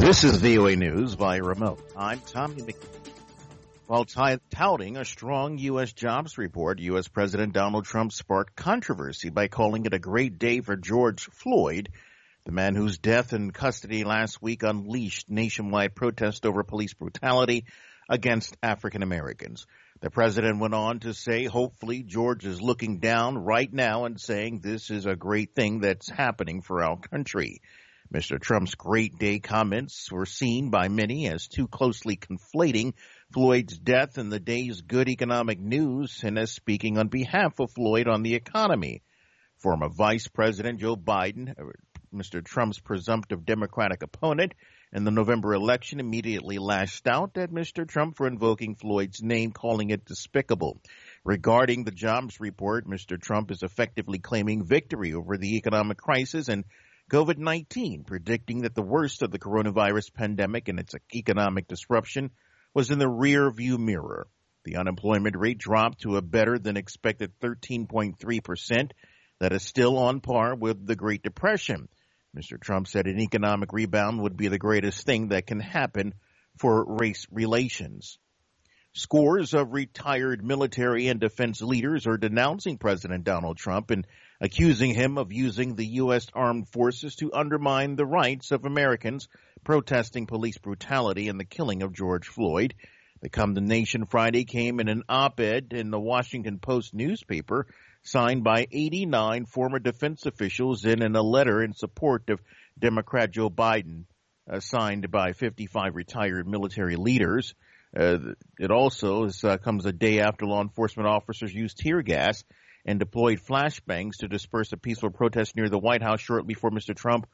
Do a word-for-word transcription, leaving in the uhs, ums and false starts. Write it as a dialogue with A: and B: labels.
A: This is V O A News via remote. I'm Tommy McKee. While t- touting a strong U S jobs report, U S President Donald Trump sparked controversy by calling it a great day for George Floyd, the man whose death in custody last week unleashed nationwide protest over police brutality against African Americans. The president went on to say, hopefully George is looking down right now and saying this is a great thing that's happening for our country. Mister Trump's great day comments were seen by many as too closely conflating Floyd's death and the day's good economic news and as speaking on behalf of Floyd on the economy. Former Vice President Joe Biden, Mister Trump's presumptive Democratic opponent in the November election, immediately lashed out at Mister Trump for invoking Floyd's name, calling it despicable. Regarding the jobs report, Mister Trump is effectively claiming victory over the economic crisis and COVID nineteen, predicting that the worst of the coronavirus pandemic and its economic disruption was in the rear-view mirror. The unemployment rate dropped to a better-than-expected thirteen point three percent. That is still on par with the Great Depression. Mister Trump said an economic rebound would be the greatest thing that can happen for race relations. Scores of retired military and defense leaders are denouncing President Donald Trump and accusing him of using the U S armed forces to undermine the rights of Americans protesting police brutality and the killing of George Floyd. The condemnation Friday came in an op-ed in the Washington Post newspaper signed by eighty-nine former defense officials and in a letter in support of Democrat Joe Biden, uh, signed by fifty-five retired military leaders. Uh, it also is, uh, comes a day after law enforcement officers used tear gas and deployed flashbangs to disperse a peaceful protest near the White House shortly before Mister Trump